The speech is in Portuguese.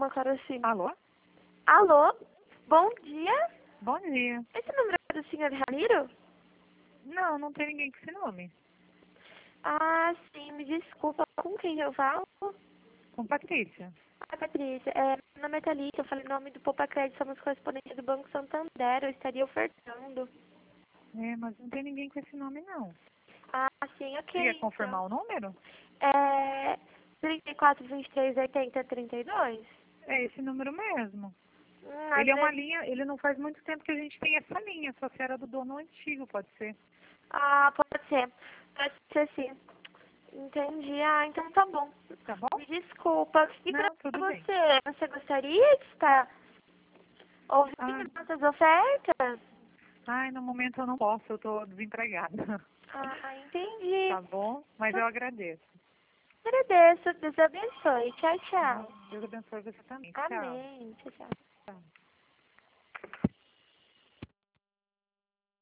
uma cara assim. Alô? Alô? Bom dia? Bom dia. Esse número é do senhor Ramiro? Não, não tem ninguém com esse nome. Ah, sim, me desculpa. Com quem eu falo? Com Patrícia. Ah, Patrícia, meu nome é Thalita, eu falei em nome do Poupa Crédito, somos correspondentes do Banco Santander, eu estaria ofertando. É, mas não tem ninguém com esse nome, não. Ah, sim, Você ok, quer então. confirmar o número? É 34, 23, 80, 32? É esse número mesmo. Às Ele é uma vezes... linha, ele não faz muito tempo que a gente tem essa linha, só se era do dono antigo, pode ser. Ah, pode ser. Pode ser sim. Entendi. Ah, então tá bom. Tá bom? Me desculpa. E pra Não, tudo bem. você gostaria de estar Ah, ouvindo nossas ofertas? ai, no momento eu não posso, eu tô desempregada. Ah, entendi. Tá bom? Mas Então, eu agradeço. agradeço. Deus abençoe. Tchau, Tá bom? tchau. Deus abençoe você também. Tchau. Amém. Tchau, tchau. Tchau.